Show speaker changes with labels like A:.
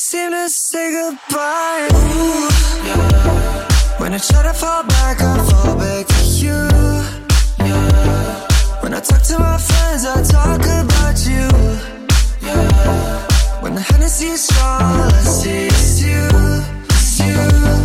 A: seem to say goodbye. Ooh, yeah. When I try to fall back, I fall back to you. Yeah. When I talk to my friends, I talk about you. Yeah. When the Hennessy is strong, all I see is you, it's you.